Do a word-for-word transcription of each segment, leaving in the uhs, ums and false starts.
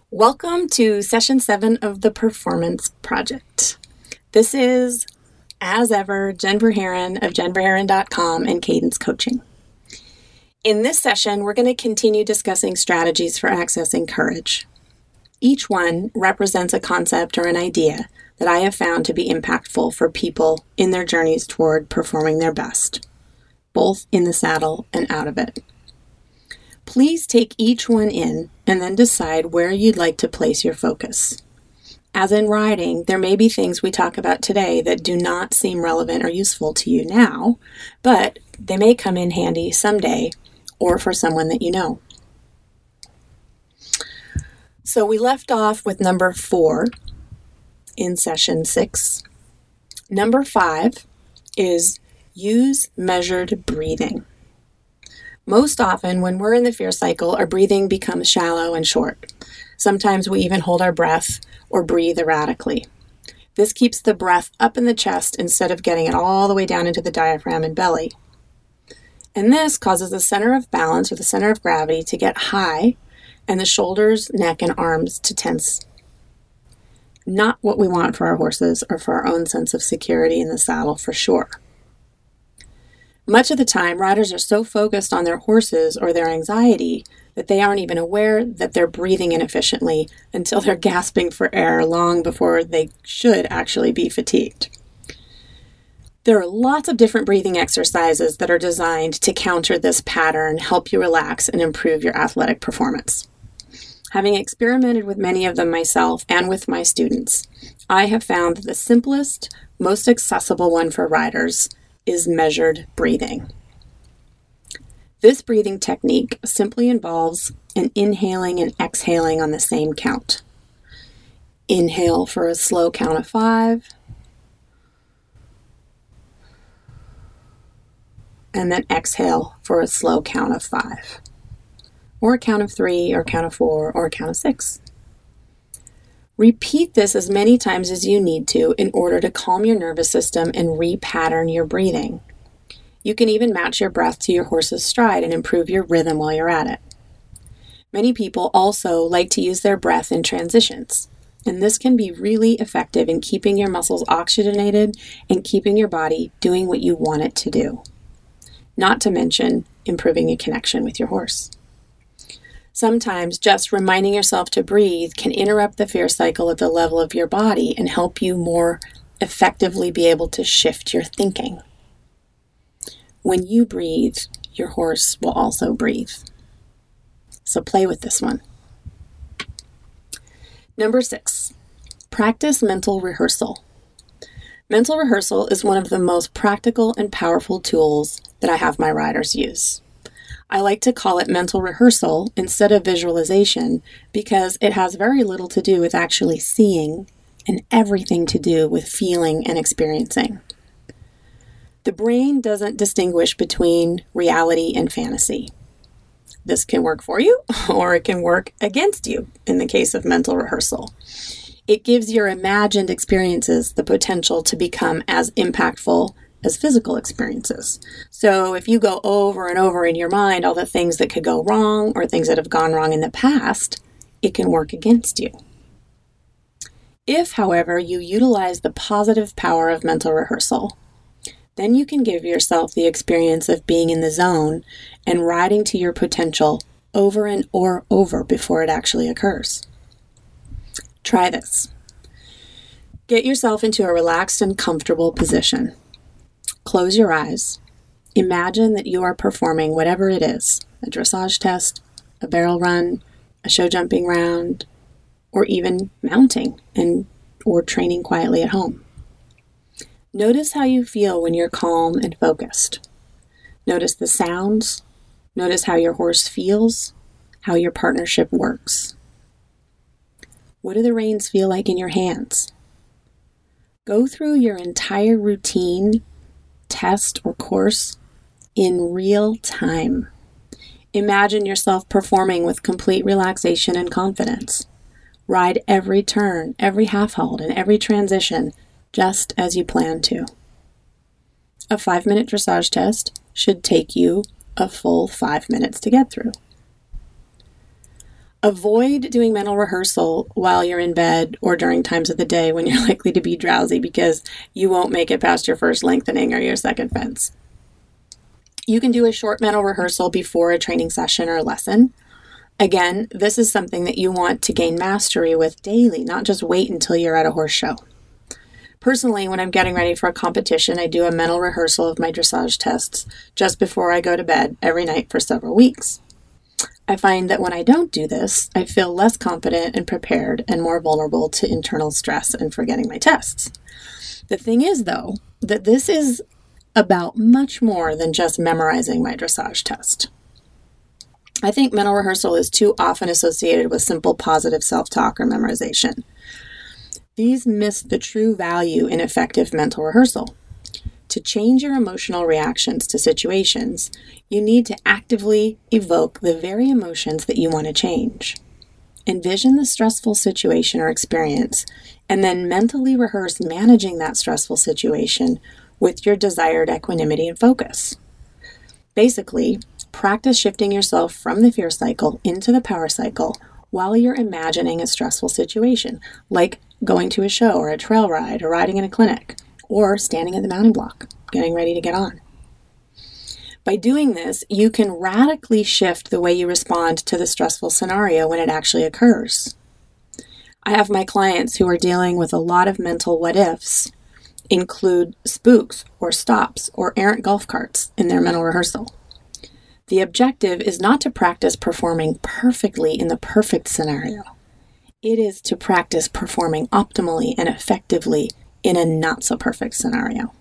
Welcome to session seven of the Performance Project. This is, as ever, Jen Verheeren of jen verheeren dot com and Cadence Coaching. In this session, we're going to continue discussing strategies for accessing courage. Each one represents a concept or an idea that I have found to be impactful for people in their journeys toward performing their best, both in the saddle and out of it. Please take each one in and then decide where you'd like to place your focus. As in riding, there may be things we talk about today that do not seem relevant or useful to you now, but they may come in handy someday or for someone that you know. So we left off with number four in session six. Number five is use measured breathing. Most often, when we're in the fear cycle, our breathing becomes shallow and short. Sometimes we even hold our breath or breathe erratically. This keeps the breath up in the chest instead of getting it all the way down into the diaphragm and belly. And this causes the center of balance or the center of gravity to get high and the shoulders, neck, and arms to tense. Not what we want for our horses or for our own sense of security in the saddle for sure. Much of the time, riders are so focused on their horses or their anxiety that they aren't even aware that they're breathing inefficiently until they're gasping for air long before they should actually be fatigued. There are lots of different breathing exercises that are designed to counter this pattern, help you relax, and improve your athletic performance. Having experimented with many of them myself and with my students, I have found that the simplest, most accessible one for riders is measured breathing. This breathing technique simply involves an inhaling and exhaling on the same count. Inhale for a slow count of five, and then exhale for a slow count of five, or a count of three, or a count of four, or a count of six. Repeat this as many times as you need to in order to calm your nervous system and repattern your breathing. You can even match your breath to your horse's stride and improve your rhythm while you're at it. Many people also like to use their breath in transitions, and this can be really effective in keeping your muscles oxygenated and keeping your body doing what you want it to do. Not to mention improving your connection with your horse. Sometimes just reminding yourself to breathe can interrupt the fear cycle at the level of your body and help you more effectively be able to shift your thinking. When you breathe, your horse will also breathe. So play with this one. Number six, practice mental rehearsal. Mental rehearsal is one of the most practical and powerful tools that I have my riders use. I like to call it mental rehearsal instead of visualization because it has very little to do with actually seeing and everything to do with feeling and experiencing. The brain doesn't distinguish between reality and fantasy. This can work for you or it can work against you in the case of mental rehearsal. It gives your imagined experiences the potential to become as impactful as physical experiences. So if you go over and over in your mind all the things that could go wrong or things that have gone wrong in the past, it can work against you. If, however, you utilize the positive power of mental rehearsal, then you can give yourself the experience of being in the zone and riding to your potential over and or over before it actually occurs. Try this. Get yourself into a relaxed and comfortable position. Close your eyes. Imagine that you are performing whatever it is, a dressage test, a barrel run, a show jumping round, or even mounting and or training quietly at home. Notice how you feel when you're calm and focused. Notice the sounds. Notice how your horse feels, how your partnership works. What do the reins feel like in your hands? Go through your entire routine, test, or course in real time. Imagine yourself performing with complete relaxation and confidence. Ride every turn, every half halt, and every transition just as you plan to. A five-minute dressage test should take you a full five minutes to get through. Avoid doing mental rehearsal while you're in bed or during times of the day when you're likely to be drowsy because you won't make it past your first lengthening or your second fence. You can do a short mental rehearsal before a training session or lesson. Again, this is something that you want to gain mastery with daily, not just wait until you're at a horse show. Personally, when I'm getting ready for a competition, I do a mental rehearsal of my dressage tests just before I go to bed every night for several weeks. I find that when I don't do this, I feel less confident and prepared and more vulnerable to internal stress and forgetting my tests. The thing is, though, that this is about much more than just memorizing my dressage test. I think mental rehearsal is too often associated with simple positive self-talk or memorization. These miss the true value in effective mental rehearsal. To change your emotional reactions to situations, you need to actively evoke the very emotions that you want to change. Envision the stressful situation or experience, and then mentally rehearse managing that stressful situation with your desired equanimity and focus. Basically, practice shifting yourself from the fear cycle into the power cycle while you're imagining a stressful situation, like going to a show or a trail ride or riding in a clinic, or standing at the mounting block, getting ready to get on. By doing this, you can radically shift the way you respond to the stressful scenario when it actually occurs. I have my clients who are dealing with a lot of mental what-ifs include spooks or stops or errant golf carts in their mental rehearsal. The objective is not to practice performing perfectly in the perfect scenario. It is to practice performing optimally and effectively in a not-so-perfect scenario.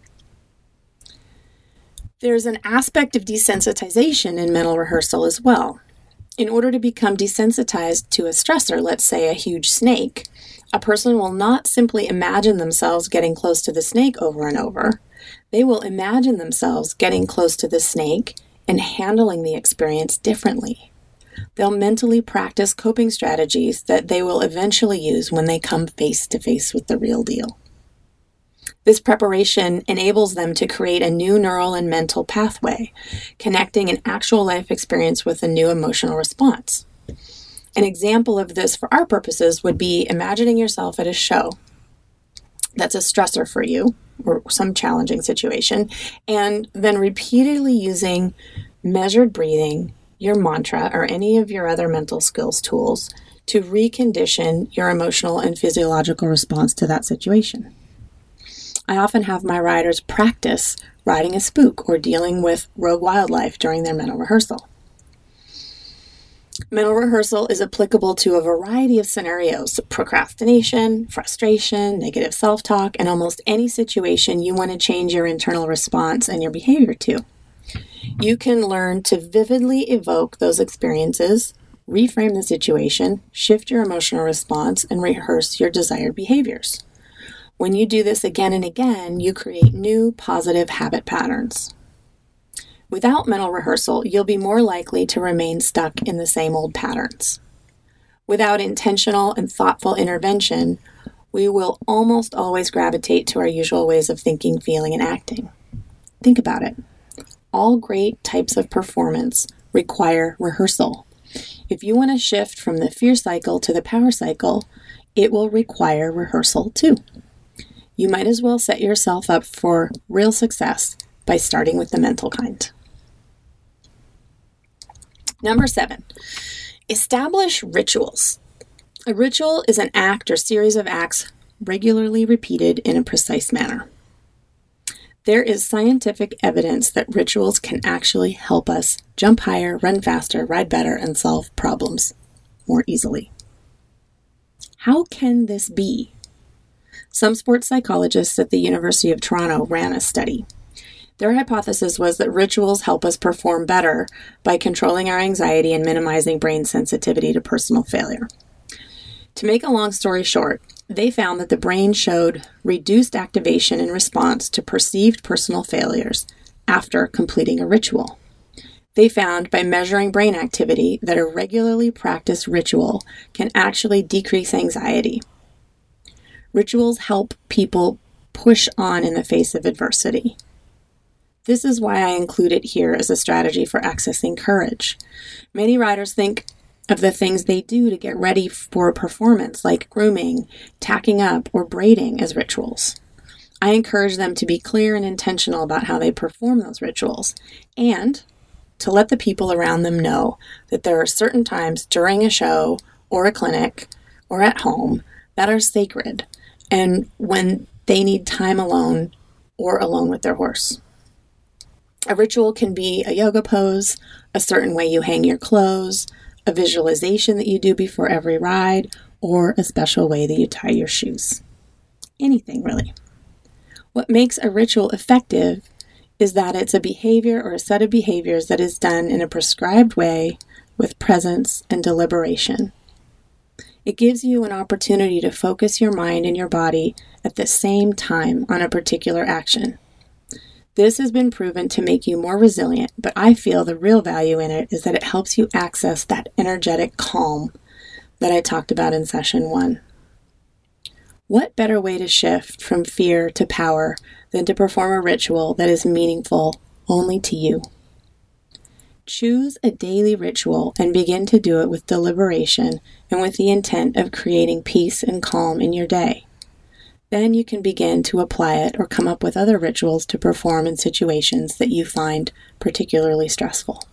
There's an aspect of desensitization in mental rehearsal as well. In order to become desensitized to a stressor, let's say a huge snake, a person will not simply imagine themselves getting close to the snake over and over. They will imagine themselves getting close to the snake and handling the experience differently. They'll mentally practice coping strategies that they will eventually use when they come face to face with the real deal. This preparation enables them to create a new neural and mental pathway, connecting an actual life experience with a new emotional response. An example of this for our purposes would be imagining yourself at a show that's a stressor for you, or some challenging situation, and then repeatedly using measured breathing, your mantra, or any of your other mental skills tools to recondition your emotional and physiological response to that situation. I often have my riders practice riding a spook or dealing with rogue wildlife during their mental rehearsal. Mental rehearsal is applicable to a variety of scenarios: procrastination, frustration, negative self-talk, and almost any situation you want to change your internal response and your behavior to. You can learn to vividly evoke those experiences, reframe the situation, shift your emotional response, and rehearse your desired behaviors. When you do this again and again, you create new positive habit patterns. Without mental rehearsal, you'll be more likely to remain stuck in the same old patterns. Without intentional and thoughtful intervention, we will almost always gravitate to our usual ways of thinking, feeling, and acting. Think about it. All great types of performance require rehearsal. If you want to shift from the fear cycle to the power cycle, it will require rehearsal too. You might as well set yourself up for real success by starting with the mental kind. Number seven, establish rituals. A ritual is an act or series of acts regularly repeated in a precise manner. There is scientific evidence that rituals can actually help us jump higher, run faster, ride better, and solve problems more easily. How can this be? Some sports psychologists at the University of Toronto ran a study. Their hypothesis was that rituals help us perform better by controlling our anxiety and minimizing brain sensitivity to personal failure. To make a long story short, they found that the brain showed reduced activation in response to perceived personal failures after completing a ritual. They found by measuring brain activity that a regularly practiced ritual can actually decrease anxiety. Rituals help people push on in the face of adversity. This is why I include it here as a strategy for accessing courage. Many riders think of the things they do to get ready for a performance, like grooming, tacking up, or braiding as rituals. I encourage them to be clear and intentional about how they perform those rituals, and to let the people around them know that there are certain times during a show or a clinic or at home that are sacred, and when they need time alone or alone with their horse. A ritual can be a yoga pose, a certain way you hang your clothes, a visualization that you do before every ride, or a special way that you tie your shoes. Anything, really. What makes a ritual effective is that it's a behavior or a set of behaviors that is done in a prescribed way with presence and deliberation. It gives you an opportunity to focus your mind and your body at the same time on a particular action. This has been proven to make you more resilient, but I feel the real value in it is that it helps you access that energetic calm that I talked about in session one. What better way to shift from fear to power than to perform a ritual that is meaningful only to you? Choose a daily ritual and begin to do it with deliberation and with the intent of creating peace and calm in your day. Then you can begin to apply it or come up with other rituals to perform in situations that you find particularly stressful.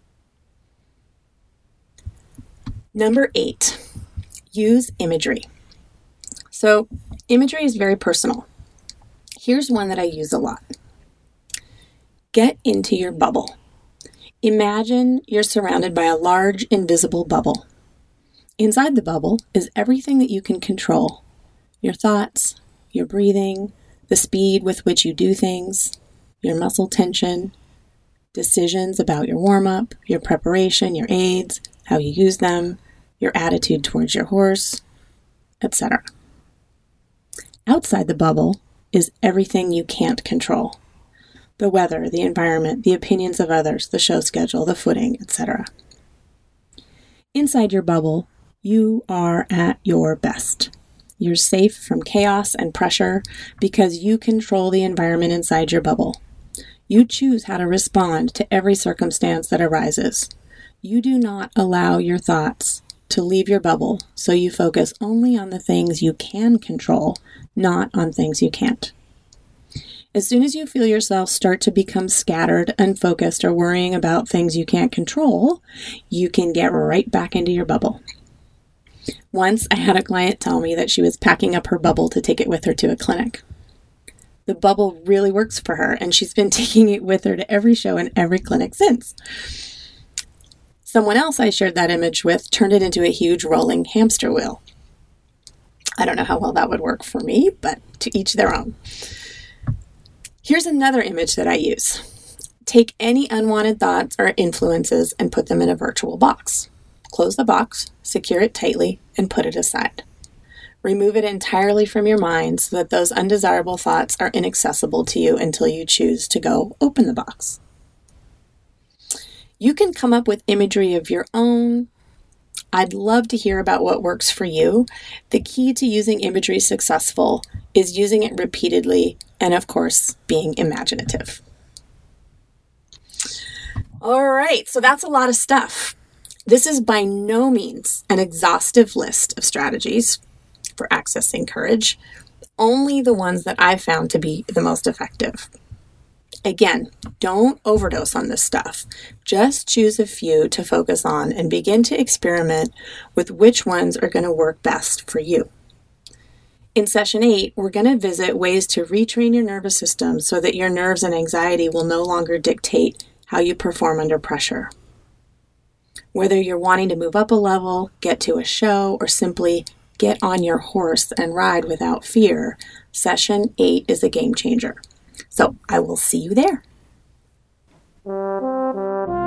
Number eight, use imagery. So imagery is very personal. Here's one that I use a lot. Get into your bubble. Imagine you're surrounded by a large invisible bubble. Inside the bubble is everything that you can control. Your thoughts, your breathing, the speed with which you do things, your muscle tension, decisions about your warm-up, your preparation, your aids, how you use them, your attitude towards your horse, et cetera. Outside the bubble is everything you can't control. The weather, the environment, the opinions of others, the show schedule, the footing, et cetera. Inside your bubble, you are at your best. You're safe from chaos and pressure because you control the environment inside your bubble. You choose how to respond to every circumstance that arises. You do not allow your thoughts to leave your bubble, so you focus only on the things you can control, not on things you can't. As soon as you feel yourself start to become scattered, unfocused, or worrying about things you can't control, you can get right back into your bubble. Once I had a client tell me that she was packing up her bubble to take it with her to a clinic. The bubble really works for her, and she's been taking it with her to every show and every clinic since. Someone else I shared that image with turned it into a huge rolling hamster wheel. I don't know how well that would work for me, but to each their own. Here's another image that I use. Take any unwanted thoughts or influences and put them in a virtual box. Close the box, secure it tightly, and put it aside. Remove it entirely from your mind so that those undesirable thoughts are inaccessible to you until you choose to go open the box. You can come up with imagery of your own. I'd love to hear about what works for you. The key to using imagery successful is using it repeatedly and, of course, being imaginative. All right, so that's a lot of stuff. This is by no means an exhaustive list of strategies for accessing courage, only the ones that I've found to be the most effective. Again, don't overdose on this stuff. Just choose a few to focus on and begin to experiment with which ones are going to work best for you. In session eight, we're going to visit ways to retrain your nervous system so that your nerves and anxiety will no longer dictate how you perform under pressure. Whether you're wanting to move up a level, get to a show, or simply get on your horse and ride without fear, session eight is a game changer. So I will see you there.